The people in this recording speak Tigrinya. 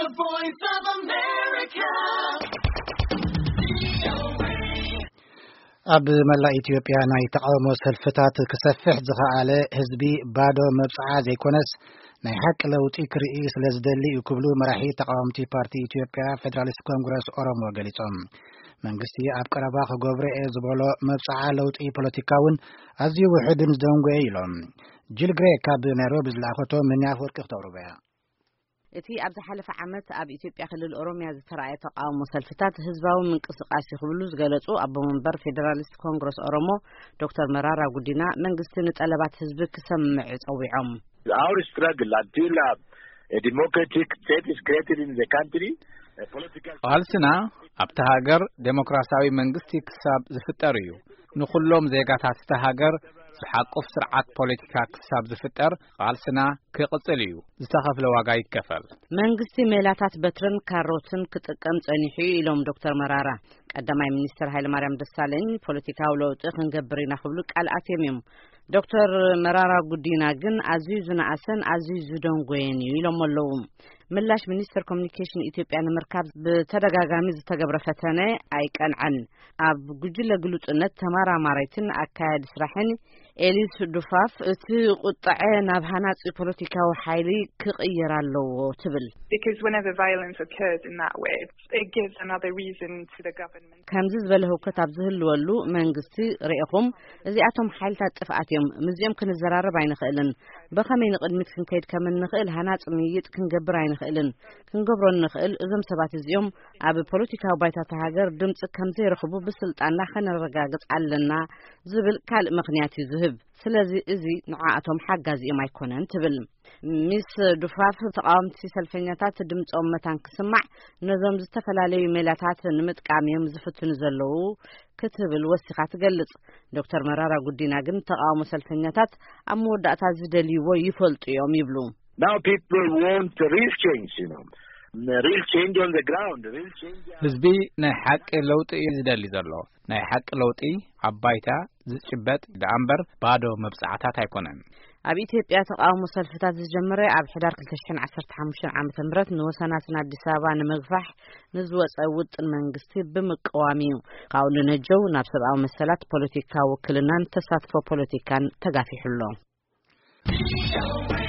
The Voice of America. ኣብ መላእ ኢትዮጵያ ናይ ተቃውሞ ሰልፍታት ክሰፍሕ ዝኽኣለ ህዝቢ ባዶ መብጽዓ ዘይኮነስ ናይ ሓቂ ለውጢ ክርኢ ስለ ዝደሊ ክብሉ መራሒ ተቃወምቲ ፓርቲ ኢትዮጵያ ፌደራሊስት ኮንግረስ ኦሮሞ ገሊጾም መንግስቲ ኣብ ቀረባ ክገብሮ ዝበሎ መብጽዓ ለውጢ ፖለቲካውን ኣዝዩ ውሕድን ዝደንጎየ ኢሎም ጅል ግሬ ካብ ናይሮቢ ዝለኣኸቶ ምንያፍ ወርቂ ክተውርበያ እቲ ኣብ ዝሓለፈ ዓመት ኣብ ኢትዮጵያ ክልል ኦሮሚያ ዝተራእየ ተቃውሞ ሰልፍታት ህዝባዊ ምንቅስቃስ ክብሉ ዝገለጹ ኣቦ መንበር ፌደራሊስት ኮንግረስ ኦሮሞ ዶክተር መራራ ጉዲና መንግስቲ ንጠለባት ህዝቢ ክሰምዕ ጸዊዖም Our struggle until a democratic state is created in the country ቃልስና ኣብታ ሃገር ዴሞክራሲያዊ መንግስቲ ክሳብ ዝፍጠር እዩ ንኹሎም ዜጋታት እታ ሃገር ዝሓቁፍ ስርዓት ፖለቲካ ክሳብ ዝፍጠር ቃልስና ክቅጽል እዩ ዝተኸፍለ ዋጋ ይከፈል መንግስቲ ሜላታት በትርን ካሮትን ክጥቀም ጸኒሑ ኢሎም ዶክተር መራራ ቀዳማይ ሚኒስትር ኃይለማርያም ደሳለኝ ፖለቲካዊ ለውጢ ክንገብር ኢና ክብሉ ቃል ኣትየም ዶክተር መራራ ጉዲና ግን ኣዝዩ ዝነኣሰን ኣዝዩ ዝደንጎየን ኢሎም ኣለዉ ምላሽ ሚኒስትር ኮሙኒኬሽን ኢትዮጵያ ንምርካብ በተደጋጋሚ ዝተገብረ ፈተነ ኣይቀንዐን ኣብ ጉጅለ ግሉጽነት ተመራማሪትን ኣካያዲ ስራሕን ኤሊስ ዱፋፍ እቲ ቁጣዐ ናብ ሃናጺ ፖለቲካዊ ሓይሊ ክቕየር ኣለዎ ትብል because whenever violence occurs in that way it gives another reason to the government ከምዚ ዝበለ ህውከት ኣብ ዝህልወሉ መንግስቲ ርኢኹም እዚኣቶም ሓይልታት ጥፍኣት እዮም ምዚኦም ክንዘራረብ ኣይንኽእልን በኸመይ ንቕድሚት ክንከይድ ከም እንኽእል ሃናጽ ምይጥ ክንገብር ኣይንኽእልን ክንገብሮ እንኽእል እዞም ሰባት እዚኦም ኣብ ፖለቲካዊ ባይታ ሃገር ድምጽ ከምዚ ይረኽቡ ብስልጣንና ከነረጋግጽ ኣለና ዝብል ካልእ ምኽንያት ይዝህብ ስለዚ እዚ ንዓኣቶም ሓጋዝ እዮም ኣይኮነን ትብል ሚስ ዱፋፍ ተቃወምቲ ሰልፈኛታት ድምጾም መታን ክስማዕ ነዞም ዝተፈላለዩ ሜላታት ንምጥቃም እዮም ዝፍትኑ ዘለዉ ክትብል ወሲኻ ትገልጽ ዶክተር መራራ ጉዲና ግን ተቃውሞ ሰልፈኛታት ኣብ መወዳእታ ዝደልይዎ ይፈልጡ እዮም ይብሉ Now people want real change, you know. Real change on the ground, real change. ህዝቢ ናይ ሓቂ ለውጢ ዝደሊ ዘሎ ናይ ሓቂ ለውጢ ኣባይታ ዝጭበጥ ዳምበር ባዶ መብጽዓታት ኣይኮነን ኣብ ኢትዮጵያ ተቃውሞ ሰልፍታት ዝጀመረ ኣብ ሕዳር 2015 ዓመተ ምህረት ንወሰናትን አዲስ አበባ ንምግፋሕ ንዝወፀ ውጥን መንግስቲ ብምቅዋሚ ካውሉ ነጀው ናብ ሰብኣዊ መሰላት ፖለቲካ ውክልናን ተሳትፎ ፖለቲካን ተጋፊሑሎ